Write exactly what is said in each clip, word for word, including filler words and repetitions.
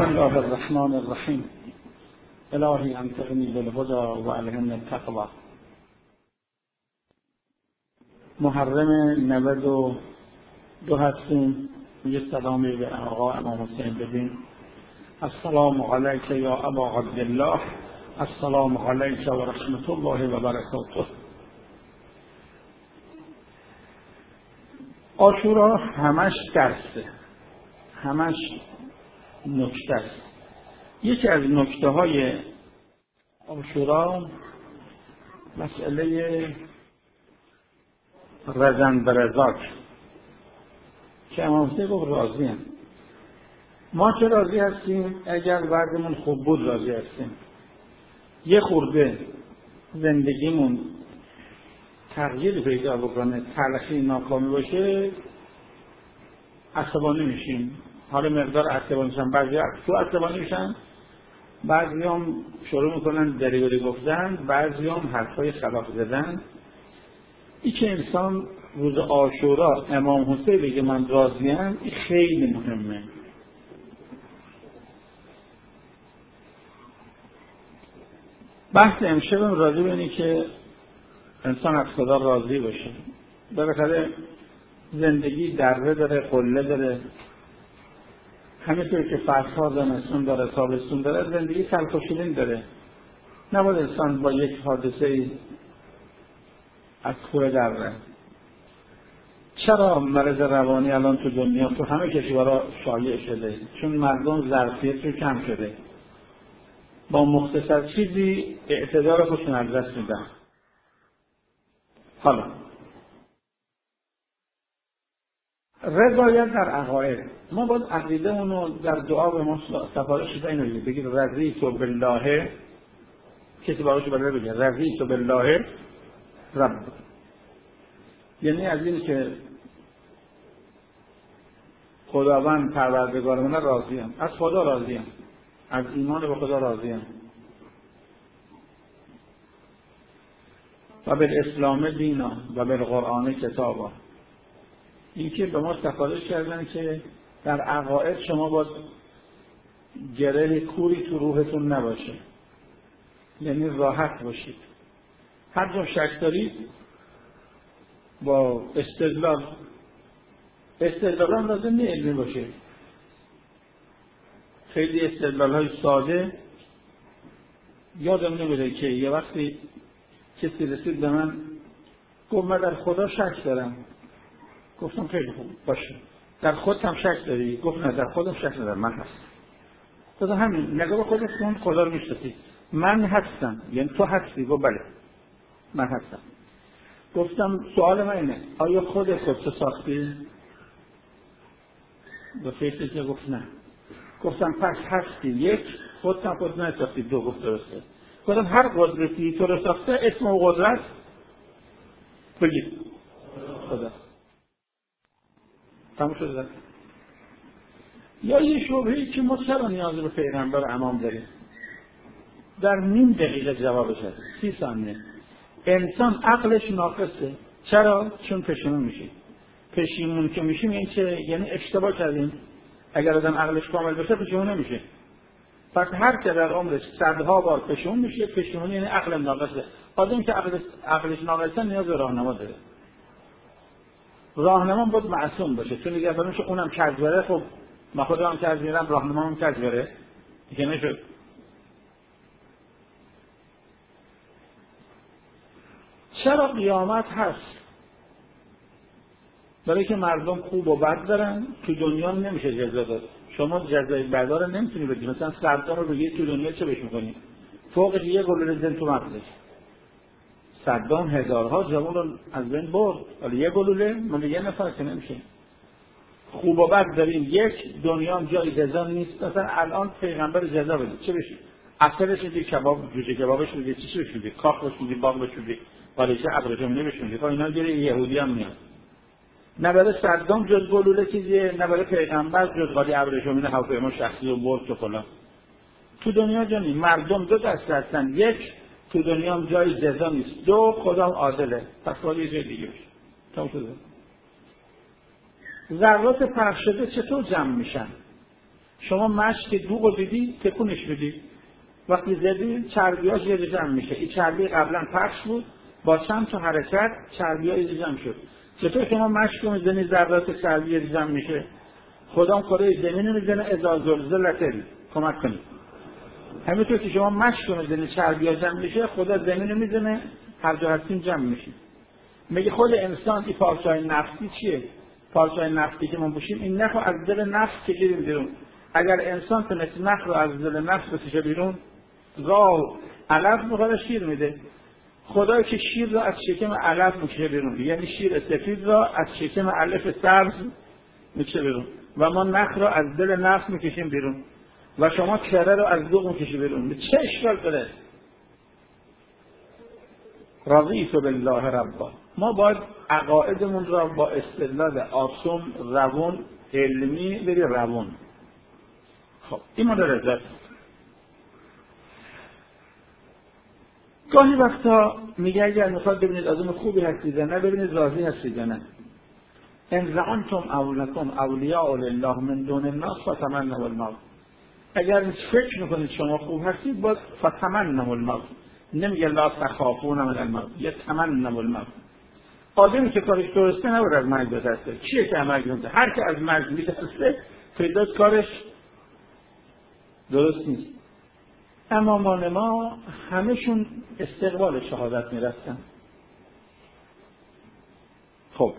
بسم الله الرحمن الرحیم. الهی انطقنی بالهدی و الهمنی التقوی. محرم نود و دو هستیم. یه سلامی به آقا امام حسین بدیم. السلام علیک یا ابا عبدالله، السلام علیک و رحمت الله و برکاته. عاشورا همش درسه، همش نکته است. یکی از نکته های عاشورا مسئله رزن برزاک که امام حسین گفت راضی هم. ما که راضی هستیم اگر وضعمون خوب بود راضی هستیم. یه خورده زندگیمون تغییر پیدا بکنه، تلخی ناکامی باشه، عصبانی میشیم. حالا مقدار عصبانی میشن، بعضی تو عصبانی میشن، بعضی هم شروع میکنن دریوری گفتن، بعضی هم حرفای خلاف زدن. این که انسان روز عاشورا امام حسین بگه من راضیم، این خیلی مهمه. بحث امشبم راضی بینی که انسان از خدا راضی باشه. بالاخره زندگی دره داره، قله داره. همینطور که فصل‌ها زمستون داره، تابستون داره، زندگی تلخ و شیرین داره. نباید انسان با یک حادثه از کوه دره. چرا مرض روانی الان تو دنیا تو همه کشورها شایع شده؟ چون مردم ظرفیتشون کم شده. با مختصر چیزی اعتدال خودشون از دست میدن. حالا رضایت در عقاید، ما باید عقیده اونو در دعا به ما سفارش شده اینو بگید بگید رضیت بالله، کسی باید بلده بگید رضیت بالله رب، یعنی از این که خداوند پروردگار من راضیم، از خدا راضیم، از ایمان به خدا راضیم و بالاسلام دینا و بالقرآن کتابا. این که به ما سفارش کردن که در عقاید شما باید گره کوری تو روحتون نباشه، یعنی راحت باشید. هر جا شک دارید با استدلال، استدلال هم لازم نه علمی باشه. خیلی استدلال های ساده. یادم نمیره که یه وقتی کسی رسید به من گفت من در خدا شک دارم. گفتم خیلی خوب باشه، در خودت هم شک داری؟ گفت نه در خودم شک ندارم، من هستم. گفتم همین، نگاه به خودت کن، خدا رو میشناسی. من هستم، یعنی تو هستی؟ گفت بله من هستم. گفتم سوال من اینه آیا خودت خودت ساختی؟ به فکر که گفت نه. گفتم پس هستی، یک خودت هم خودت نساختی، دو گفت درسته. گفتم هر قدرتی تو رو ساخته اسم و قدرت بگید خدا. تموم شده. یا یه شبهه‌ای که ما چرا نیاز به پیغمبر امام داریم؟ در نیم دقیقه جوابش هست، سی ثانیه. انسان عقلش ناقصه. چرا؟ چون پشیمون میشه. پشیمون که میشیم یعنی چه؟ یعنی اشتباه کردیم. اگر آدم عقلش کامل بشه پشیمون نمیشه. پس هر که در عمرش صدها بار پشیمون میشه، پشیمون یعنی عقل ناقصه. آدمی که عقلش عقلش ناقصه نیاز به راهنما داره. راهنما باید معصوم باشه. چون دیگه اصلا میشه اونم کج بره. خب من خودم کج میرم، راهنمام کج بره دیگه نشد. چرا قیامت هست؟ برای که مردم خوب و بد دارن. تو دنیا نمیشه جزا داد. شما جزای بدا رو نمیتونی بدی. مثلا سردار رو بگید تو دنیا چه بهش میکنی؟ فوقش یه گلوله زن تو مغزش. صدام هزارها جوان رو از بین برد، ولی یه گلوله من یه نفر که نمیشه. خوب و بد داریم. یک دنیا جای جزا نیست. مثلا الان پیغمبر جزا بده چه بشه؟ اصلش میگه کباب، جوجه کبابش میگه، چی چی میگه، کاخش میگه، باغش میگه، بالاش ابراهیم نمیشه. خب اینا گیره یهودی هم میاد. نه برای صدام جز گلوله چیزیه، نه برای پیغمبر جز قاضی ابراهیم هواپیما شخصی و برد و فلان. تو دنیا جانی مردم دو دست هستن. یک تو دنیا هم جای جزا نیست، دو خدا هم عادله. پس باید یه جای دیگه بشه. تمام شده. ذرات فرق شده چطور جمع میشن؟ شما مشک دوغ دیدی تکونش بدی، وقتی زدی چربیاش یه جمع میشه. این چربی قبلا پخش بود، با چند تا حرکت چربی‌ها یه جمع شد. چطور شما مشک رو میزنی ذرات چربی یه جمع میشه؟ خدا کره زمین رو میزنه اذا زلزلت کمک کنید. همینطور که شما مشک رو میزنی چربی‌ها جمع میشه، خدا زمین رو میزنه هر جا هستیم جمع میشه. میگه خود انسان این پارچه‌های نفتی چیه؟ پارچه‌های نفتی که ما باشیم، این نخو از دل نفس کشیدیم بیرون. اگر انسان تونست نخ رو از دل نفس بکشه بیرون، گاو علف میخواد شیر میده. خدایی که شیر را از شکم علف میکشه بیرون، یعنی شیر سفید را از شکم علف سبز میکشه بیرون، و ما نخ را از دل نفس میکشیم بیرون و شما کره را از دوغ میکشی بیرون. چه اشکال داره؟ رضیت بالله ربا. ما باید عقایدمون را با استدلال آسون، روون، علمی بری روون. خب این مورد رضایت. گاهی وقتا میگه اگر میخواد ببینید آدم خوبی هستید نه، ببینید راضی هستید نه. ان زعمتم اولکم اولیاء لله من دون الناس فتمنوا الموت. اگر فکر میکنید شما خوب هستید، باید فتمنوا الموت. نمیگه لا تخافون من الموت، یه تمنوا الموت. آدمی که کارش درسته نباید از مرگ بترسه. کیه که مرگ میترسه؟ هر که از مرگ میترسه پیداست کارش درست نیست. امامان ما همه‌شون استقبال شهادت میرفتن. خب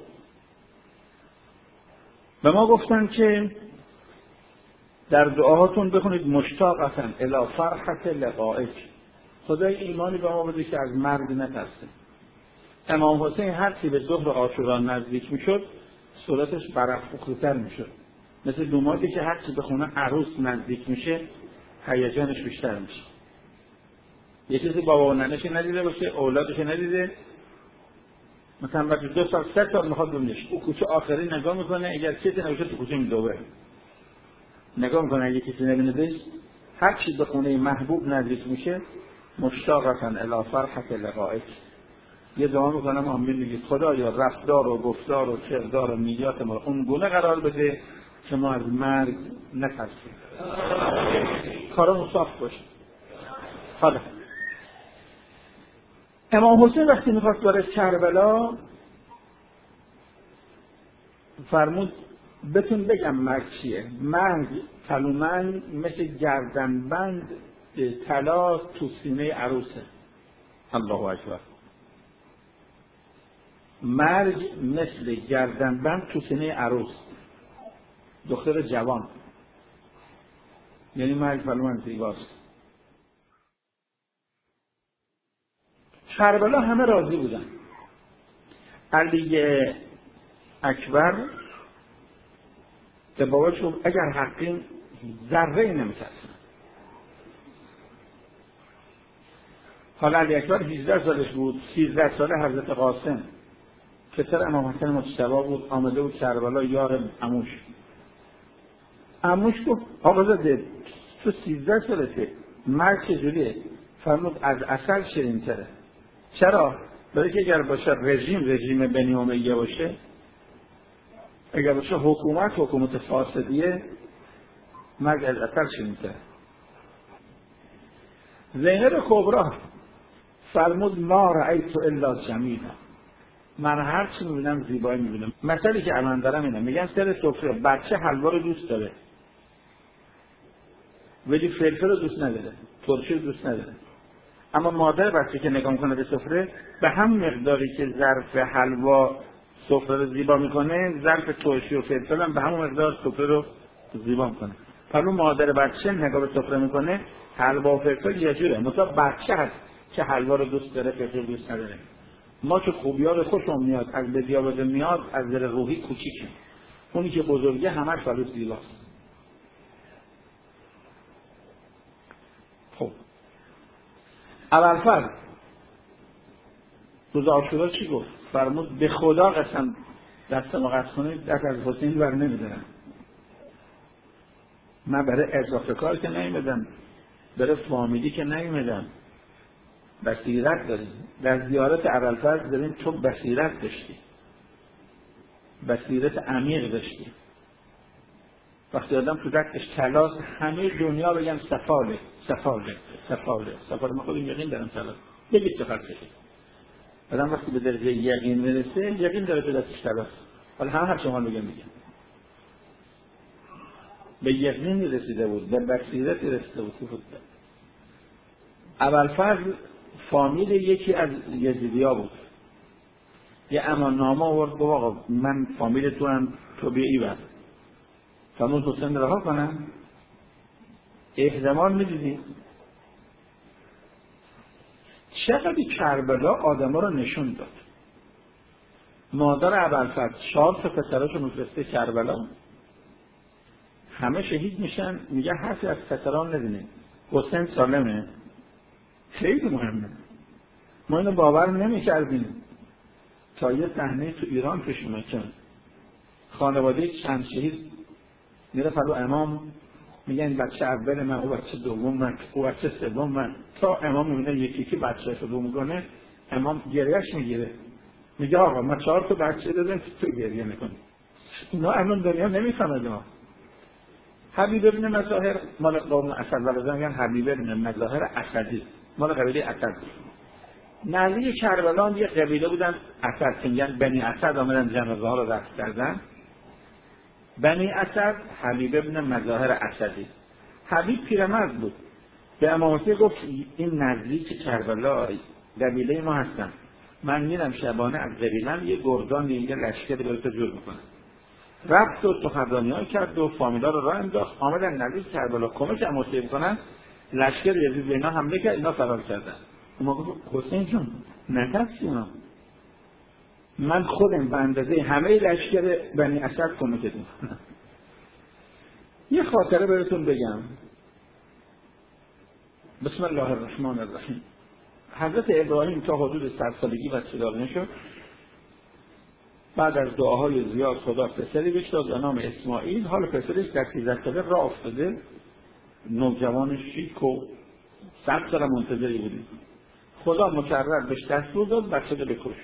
به ما گفتن که در دعاهاتون بخونید مشتاقتاً الی فرحة لقائک. خدای ایمانی به ما بده که از مرگ نترسه. امام حسین هر کی به ظهر عاشورا نزدیک میشد صورتش برافروخته‌تر میشد، مثل دومادی که هر کی به خونه عروس نزدیک میشه هیجانش بیشتر میشه. یه چیزی بابا و ننه‌ش ندیده باشه، اولادش ندیده، مثلا بچه دو سال سه سال میخواد ببینش، او کوچه آخری نگاه میکنه، اگر کسی نباشه تو کوچه میدوه نگاه میکنه، اگه کسی نبیندش. هر چی به خونه محبوب نزدیک میشه مشتاقتاً الی فرحة لقائک. یه دعا میکنم آمین میگید خدایا رفتار و گفتار و کردار و نیات ما اون گونه قرار بده که ما از مرگ نترسیم، کارمون صاف باشه. حالا امام حسین وقتی میخواست بره کربلا فرمود بهتون بگم مرگ چیه. مرگ تلومن مثل گردنبند طلا تو سینه عروسه. الله اکبر. مرگ مثل گردنبند تو سینه عروس، دختر جوان. یعنی مرگ تلومن زیباست. کربلا همه راضی بودن. علی اکبر به باباش گفت اگر حقین ذره نمیترسن. حالا علی اکبر هجده سالش بود، سیزده ساله حضرت قاسم پسر امام حسین مجتبی بود، آمده بود کربلا یار عموش. عموش گفت آقا زاده تو سیزده سالته، مرگ چجوریه؟ فرمود از عسل شیرین‌تره. چرا؟ برای که اگر باشه رژیم رژیم بنی امیه باشه، اگر باشه حکومت حکومت فاسدیه، مرگ از عسل شیرین‌تره. زینب کبری فرمود ما رأیت الا جمیلا. من هر چی میبینم زیبایی میبینم. مثلی که الان دارم اینه، میگن سر سفره بچه حلوا رو دوست داره ولی فلفل رو دوست نداره، ترشی رو دوست نداره. اما مادر بچه که نگاه میکنه به سفره، به هم مقداری که ظرف حلوا سفره رو زیبا میکنه، ظرف ترشی و فلفل هم به همون مقدار سفره رو زیبا میکنه. پس مادر بچه نگاه به سفره میکنه، حلوا و فلفل یه جوره، مثلا بچه هست که حلوا رو دوست داره فلفل دوست نداره. ما که خوبی‌ها به خوشم میاد، از بدیا بده میاد، از در روحی کوچیکیم. اونی که بزرگه همش برای زیباست. خب ابوالفضل روز عاشورا چی گفت؟ فرمود به خدا قسم دست ما قطع کنید دست از حسین بر نمیدارم. من برای اضافه کار که نمیدم، برای فامیلی که نمیدم. بصیرت داریم. در زیارت ابوالفضل داریم تو بصیرت داشتی، بصیرت عمیق داشتی. وقتی آدم تو دستش طلاست همه دنیا بگن سفاله سفاله سفاله سفاله. من خودم یقین دارم طلاست. بگید چه فرقی کنه. آدم وقتی به درجه یقین میرسه یقین داره تو دستش طلاست. حالا هم هر شما میگم میگم به یقین رسیده بود، به بصیرت رسیده بود. بود ابوالفضل فامیل یکی از یزیدیا بود. یه اماننامه آورد گفت آقا من فامیل تو هم تو بیا ایول فرمود حسین رها کنم. احتمال میدیدی چقدر کربلا آدم ها رو نشون داد. مادر ابوالفضل چهار تا پسراشو میفرسته کربلا، همه شهید میشن. میگه حرفی از پسران نبینه، حسین سالمه. خیلی مهمه. ما اینو باور نمیکردیم تا یه صحنه تو ایران پیش اومد که خانواده چند شهید میره فرو امام، میگن بچه اول من، او بچه دوم من، او بچه سوم من، تا امام میبینه یکی که بچه‌اش رو میکنه امام گریهش میگیره. میگه آقا ما چهار تا بچه دادیم تو گریه میکنی. اینا الان دنیا نمیفهمه. ما حبیب ابن مظاهر مال قوم اسد ولازم میگن حبیب ابن مظاهر اسدی، مال قبیله اسد. نزدیک کربلا یه قبیله بودن اسد که میگن بنی اسد، آمدن جنازه ها رو رفت کردن. بنی اسد حبیب ابن مظاهر اسدی. حبیب پیرمرد بود. به امام حسین گفت این نزدیک کربلا قبیله ما هستن، من میرم شبانه از قبیله‌ام یه گردان یه لشکر برات جور میکنم. رفت و سخنرانی‌ها کرد و فامیلا رو راه انداخت. آمدن نزدیک کربلا کمک امام حسین کنن. لشکر یزید به اینا حمله کرد، اینا فرار کردن. اما گفت حسین جون نترسی، اونا من خودم به اندازه همه لشکر بنی اسد کمک میکنم. یه خاطره براتون بگم. بسم الله الرحمن الرحیم. حضرت ابراهیم تا حدود صد سالگی بچه دار نشد. بعد از دعاهای زیاد خدا پسری بهش داد به نام اسماعیل. حال پسرش در سیزده ساله راه افتاده، نوجوان شیک و صد سال منتظری بودیم. خدا مکرر بهش دستور داد بچه رو بکش.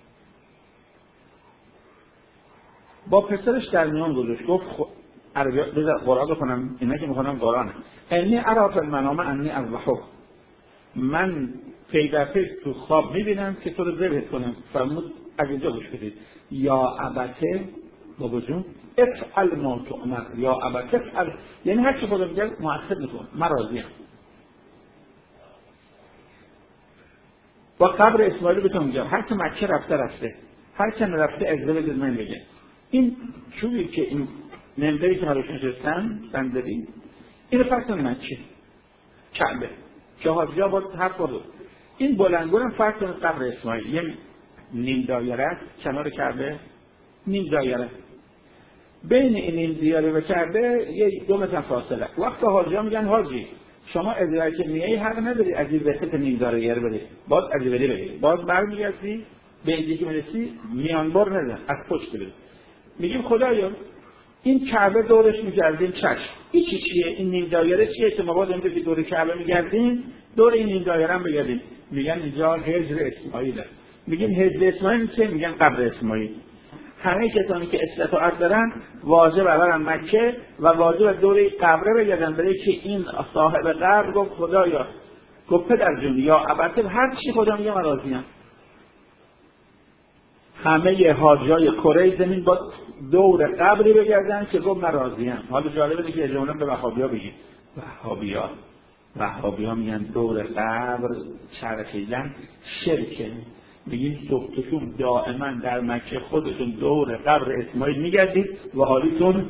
با پسرش در میان گذاشت. گفت عربی بذار قرآن بکنم، اینا که میخونم قرآنه. انی ارا فی المنام انی اذبحک، من پی در پی تو خواب میبینم که تو رو ذبح کنم. فرمود از اینجا گوش بدید. یا ابته بابا جون افعل ما تؤمر، یا ابته افعل، یعنی هر چی خدا میگه مؤثر میکنه، من راضیم. با قبر اسماعیل بهتون میگم هر که مکه رفته رفته، هر که نرفته اجازه بدید من بگم. این چوبی که این منبری که روش نشستن صندلی، این فرض کن مکه کعبه که حاجی‌ها با حرف بود. این بلندگوام فرض کن قبر اسماعیل، یه نیم دایره است کنار کعبه، نیم دایره. بین این نیم دایره و کعبه یه دو متر فاصله. وقتی حاجی‌ها میگن حاجی شما ادعای که میای حق نداری از این وسط نیم دایره بری، باز از بری بری، باز برمیگردی به اینجایی که میرسی میانبر نزن، از پشت بری. میگیم خدایا این کعبه دورش میگردیم چشم، این چی چیه؟ این نیم دایره چیه که ما باز اینجا که دور کعبه میگردیم دور این نیم دایره هم بگردیم؟ میگن اینجا هجر اسماعیله. میگیم هجر اسماعیل چیه؟ میگن قبر اسماعیل. همه کسانی که استطاعت دارن واجب برن مکه و واجب دوره قبره بگردن، برای که این صاحب قبر گفت خدایا، گفت پدر جون یا البته هر چی خدا میگه من راضیم. همه حاجیای کره زمین با دور قبری بگردن که گفت من راضیم. حالا جالبه اینه که اجمالا به وهابی‌ها بگید. وهابی‌ها وهابی‌ها میگن دور قبر چرخیدن شرکه. میگیم صبحتون دائما در مکه خودتون دور قبر اسماعیل میگردید و حالیتون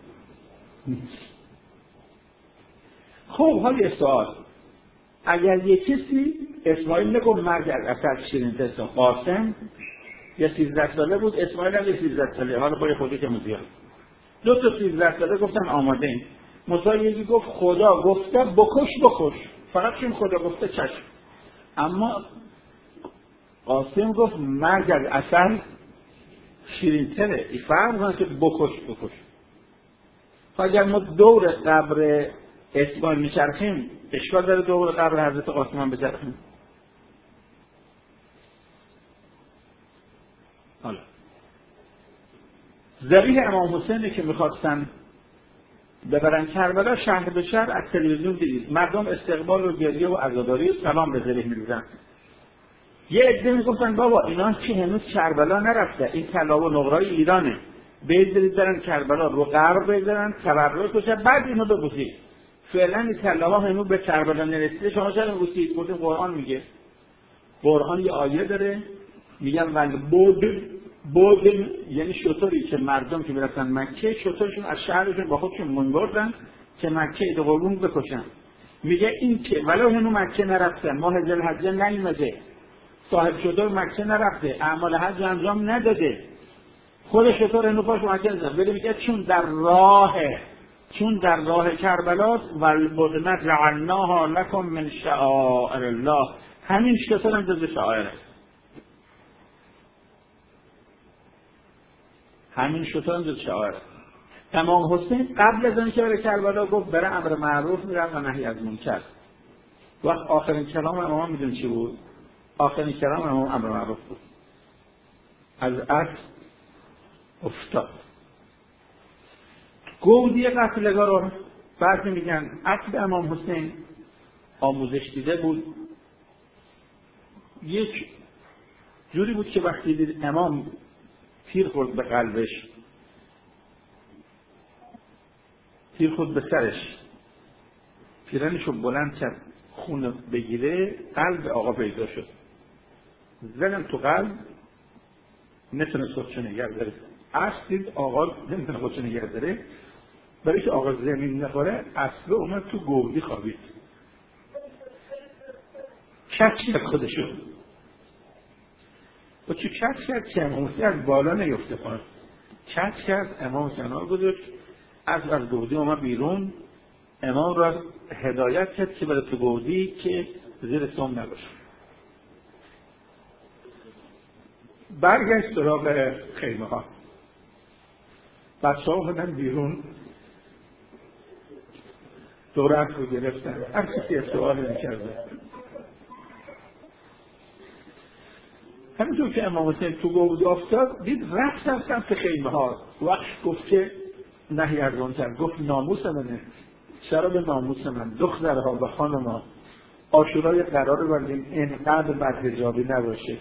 خب. حالی سوال، اگر یک کسی اسماعیل نگم مرگ از اثر شیرین تست قاسم یا سیزده ساله بود، اسماعیل هم یه سیزده ساله، حالا با خودی که مزیاد دو تا سیزده ساله گفتن آماده این موسی یکی گفت خدا گفته بکش بکش، فقط چون خدا گفته چشم. اما قاسم گفت مرگ از اصل شیرین تره، ای فرق کنه که بکش بکش. اگر ما دور قبر اسماعیل میچرخیم اشکال داره دور قبر حضرت قاسم هم بچرخیم؟ حالا ذبیح امام حسینی که میخواستن ببرن کربلا، شهر به شهر از تلویزیون دیدید مردم استقبال و گریه و عزاداری و سلام به زره می‌ریزن. یه عده میگفتن بابا اینا که هنوز کربلا نرفته، این طلا و نقره‌های ایرانه، بذارید برن کربلا رو غرب بذارن تبرک بشه بعد اینو ببوسید. فعلا این طلاها هنوز به کربلا نرسیده، شما چرا ببوسید؟ گفتم قرآن میگه. قرآن یه آیه داره میگن ول بود بود یعنی شطوری که مردم که میرفتن مکه شطورشون از شهرشون با خودشون منبردن که مکه ایده قربون بکشن. میگه این که ولو هنو مکه نرفتن، ماه ذوالحجه نیومده، صاحب شطور مکه نرفته، اعمال حج انجام نداده، خود شطور هنو پاش مکه نرفته، ولی میگه چون در راه چون در راه کربلاست والبدنة جعلناها لكم من شعائر الله، همین شطور هم جز شعائره. همین شطور هم جز شعائره. امام حسین قبل از اینکه بره کربلا گفت بره امر معروف میرم و نهی از منکر. وقت آخرین کلام امام میدون چی بود؟ آخرین کلام امام امر معروف بود. از عصر افتاد. گودی قتلگاه رو بعضی میگن عقل امام حسین آموزش دیده بود. یک جوری بود که وقتی دید امام تیر خورد به قلبش، تیر خورد به سرش، پیرنشو بلند کرد خون بگیره، قلب آقا پیدا شد. زدم تو قلب، نتونه خودشو نگه داره. اصل دید آقا نمیتونه خودشو نگه داره، برای که آقا زمین نخوره اصل اومد تو گودی خوابید، کچ کرد خودشو. و چو کچ کرد که امام حسین از بالا نیفته پایین، کچ کرد، امام کنار گذاشت، از از گودی اومد بیرون، امام را هدایت کرد که بره تو گودی که زیر سم نباشه. برگشت سراغ خیمه ها، بچه ها اومدن بیرون، دورت رو گرفتن، هر کسی سوال میکرده. همینطور که امام حسین تو گودی افتاد، دید رفت از سمت خیمه ها. وقت گفت که نهی از منکر، گفت ناموس منه، چرا به ناموس من دخترها و خانم‌ها عاشورای قرار بردیم اینقدر بدحجابی نباشه.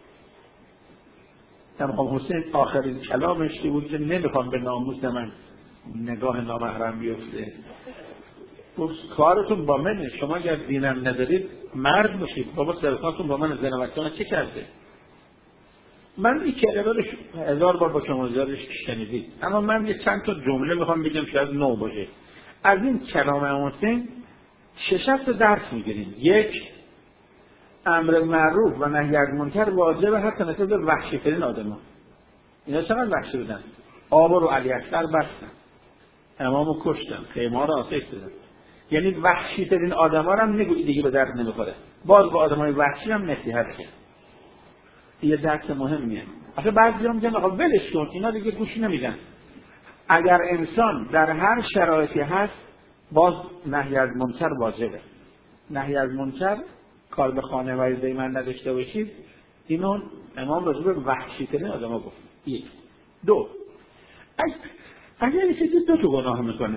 امام حسین آخرین کلامش بود که نمیخوام به ناموس من نگاه نامحرم بیفته. گفت کارتون با منه، شما اگر دینم ندارید مرد باشید، بابا سرکاتون با من زنوکتان چه کرده؟ من این کلمه هزار بار با شما زیادش شنیدید، اما من یه چند تا جمله میخوام بگم شاید نو باشه. از این کلام امام حسین شش هفت درس میگیریم. یک، امر معروف و نهی از منکر واجبه حتی نسبت به وحشی ترین آدما. اینا چقدر وحشی بودن؟ آب رو علی اکبر بستن، امامو کشتن، خیمه ها رو آتش دادن. یعنی وحشی ترین آدما رو هم نگویی دیگه به درد نمیخوره، باز با آدمای وحشی هم نصیحت کرد. یه درس مهمیه. آخه بعضیا میگن آقا ولش کن، اینا دیگه گوش نمیدن. اگر انسان در هر شرایطی هست باز نهی از منکر واجبه. نهی از منکر، کار به خانه و عزه من نداشته باشید، اینو امام راجع به وحشی ترین آدما گفت. یک. دو، اگر کسی دو تا گناه میکنه،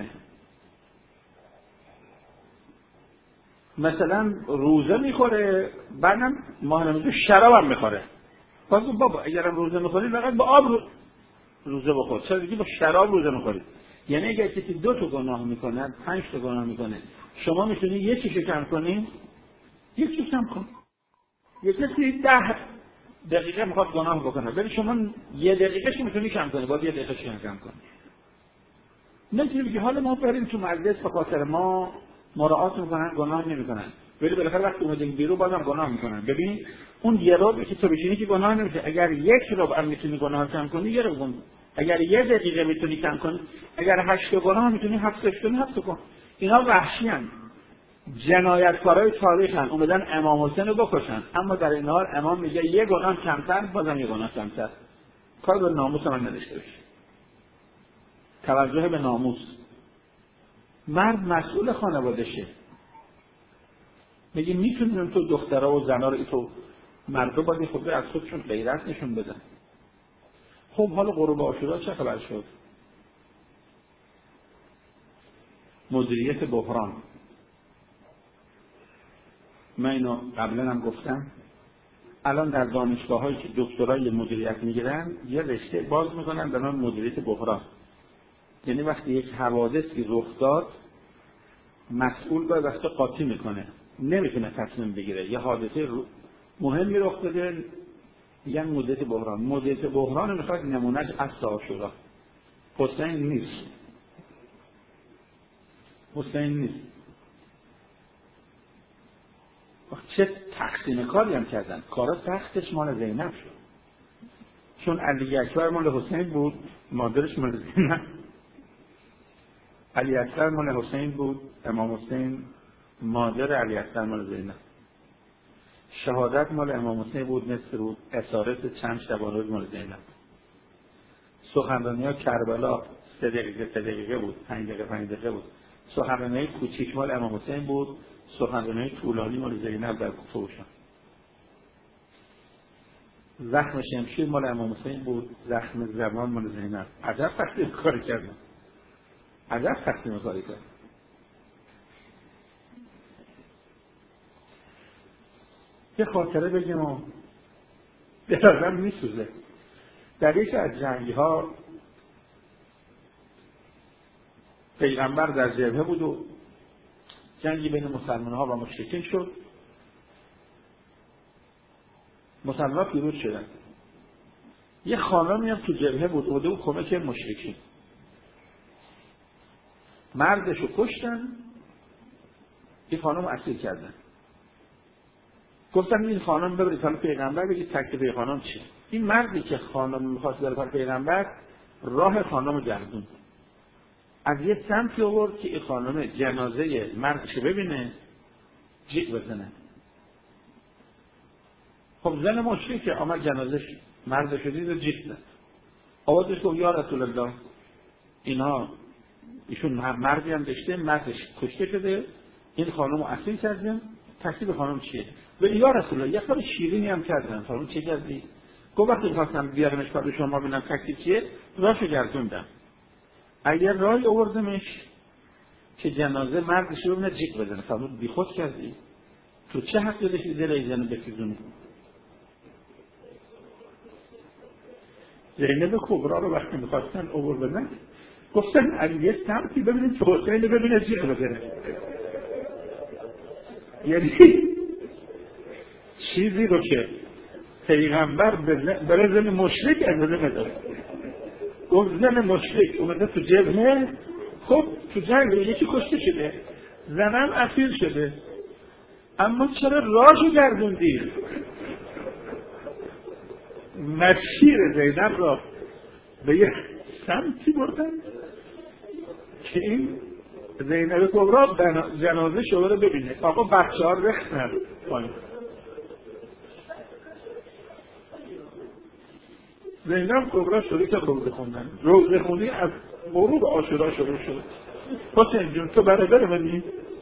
مثلا روزه میخوره بعدم ماه رمضان شراب هم میخوره، باز بابا اگرم روزه میخوری فقط با آب رو روزه بخور، چرا دیگه با شراب روزه میخوری؟ یعنی اگر کسی دو تا گناه میکنه، پنج تا گناه میکنه، شما میتونی یکیشو کم کنی، یکیشو کم کن. یک کسی ده دقیقه میخواد گناه بکنه، ولی شما یه دقیقهش میتونی کم کنی، باید یه دقیقهش کم کنی. نمیتونی بگی حالا ما بریم تو مجلس به خاطر ما مراعات میکنن گناه نمیکنن، ولی بالاخره وقتی اومدیم بیرون بازم گناه میکنن. ببین اون یه رو که تو بشینی که گناه نمیشه، اگر یک رو هم میتونی گناه کم کنی یه رو کن، اگر یه دقیقه میتونی کم کنی، اگر هشت گناه میتونی هفتش کنی هفت کن. اینا وحشی ان، جنایتکارای تاریخ ان، اومدن امام حسین رو بکشن، اما در این حال امام میگه یه گناه کمتر بازم یه گناه کمتر. کار به ناموس من نداشته باش، توجه به ناموس. مرد مسئول خانوادهشه. میگه میتونیم تو دخترها و زنها رو تو مردا باید خود از خودشون غیرت نشون بدن. خب حالا غروب عاشورا چه خبر شد؟ مدیریت بحران. من اینو قبلا هم گفتم، الان در دانشگاه هایی که دکترای مدیریت میگیرن یه رشته باز میکنن به نام مدیریت بحران. یعنی وقتی یک حوادثی رخ داد مسئول باید وقتی قاطی میکنه، نمیتونه تصمیم بگیره. یه حادثه مهمی رخ داده میگن مدیریت بحران. مدیریت بحران میخواد نمونهش اصل عاشورا. حسین نیست، حسین نیست. چه تقسیم کاری هم کردن، کارا تختش مال زینب شد، چون علی اکبر مال حسین بود، مادرش مال زینب. علی اکبر مال حسین بود، امام حسین مادر علی اکبر مال زینب. شهادت مال امام حسین بود، نصف بود. اسارت چند شبانه روز مال زینب. سخنرانی ها کربلا سه دقیقه سه دقیقه بود، پنج دقیقه پنج دقیقه بود. سخنرانی های کوچیک مال امام حسین بود، سخنرانی های طولانی مال زینب در کوفه و شام. زخم شمشیر مال امام حسین بود، زخم زبان مال زینب. عجب تقسیم کاری کردن، عجب تقسیم کاری کردن. یه خاطره بگیم و دلم میسوزه. در یک از جنگی ها پیغمبر در جبهه بود و جنگی بین مسلمان ها و مشرکین شد. مسلمان ها پیروز شدن. یه خانمی هم تو جبهه بود، اومده بود کمک مشرکین. مردشو کشتن، این خانم رو اسیر کردن. گفتن این خانم ببرید حالا پیغمبر بگید تکلیف این خانم چیه. این مردی که خانم می‌خواست بره پای پیغمبر راه خانم رو گردون. از یه سمتی آورد که این خانم جنازه مردشو ببینه، جیغ بزنه. خب زن مشرکی که آمد جنازه مردشو دید و جیغ زد. آوازش گفت یا رسول الله، اینا ایشون مردی هم داشته، مردش کشته شده، این خانم رو اسیر کردیم، تکلیف خانم چیه؟ ولی یا رسول الله یه کار شیرینی هم کردن. خانم چه کردی؟ گفت وقتی خواستم بیارمش برای شما ببینم تکلیف چیه، راهشو گردوندم. اگر راهی آوردمش که جنازه مردش رو ببینه جیغ بزنه، فرمود بیخود کردی؟ تو چه حقی داشتی دل زن بسوزونی؟ زینب کبرا رو وقتی می‌خواستن آوردن، گفتن علی یه سمتی ببینیم که حسین رو ببینه جیغ بزنه. یعنی چیزی رو که پیغمبر برای زن مشرک اجازه نداره. گفت زن مشرک اومده تو جبهه، خب تو جنگ یکی کشته شده، زنم اسیر شده، اما چرا راهشو گردوندی؟ مسیر زینب را به یه سمتی بردن که این زینب کبرا جنازه شما رو ببینه. آقا بچه ها رختن پایین. زینب کبرا شروع که روزه خوندن. روزه خونی از غروب عاشورا شروع شد. حسین جون تو برادر منی؟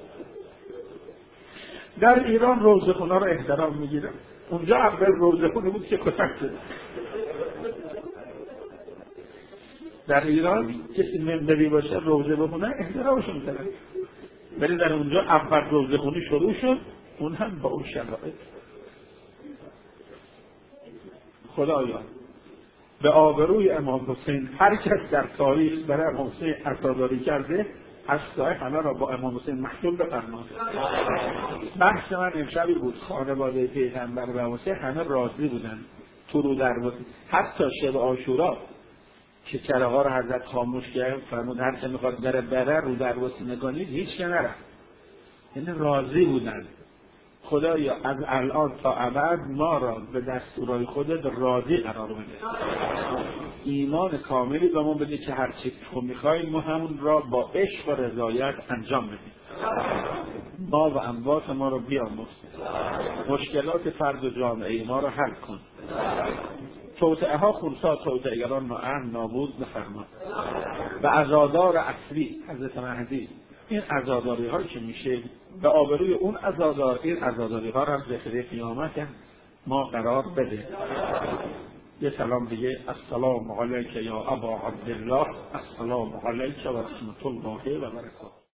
در ایران روزه خونا رو احترام میگیرن. اونجا اول روزه خونی بود که کتک شد. در ایران کسی منبری باشه روزه بخونه احترامش میکنن، ولی در اونجا اول روزه خونی شروع شد، اون هم با اون شرایط. خدایا به آبروی امام حسین هر کس در تاریخ برای امام حسین عزاداری کرده هستای همه را با امام حسین محصول بفرما. بحث من امشبی بود، خانواده پیغمبر و حسین همه راضی بودن تو رو دروازه. حتی شب عاشورا که چراغ ها رو حضرت خاموش کرد، فرمود هر چه میخواد بره بره، رو دروازه نگانید، هیچ که نرفت. یعنی راضی بودن. خدایا از الان تا ابد ما را به دستورای خودت راضی قرار بده. ایمان کاملی به ما بده که هر چی تو میخوای ما همون را با عشق و رضایت انجام بدیم. ما و اموات ما رو بیامرز. مشکلات فرد و جامعه ما رو حل کن. توطئه ها خونسا توطئه‌گران را امن نابود بفرما. و عزادار اصلی حضرت مهدی، این عزاداری هایی که میشه به آبروی اون عزادار، این عزاداری ها را ذخیره قیامت ما قرار بده. یه سلام دیگه. السلام علیک یا ابا عبدالله، السلام علیک و رحمت الله و برکاته.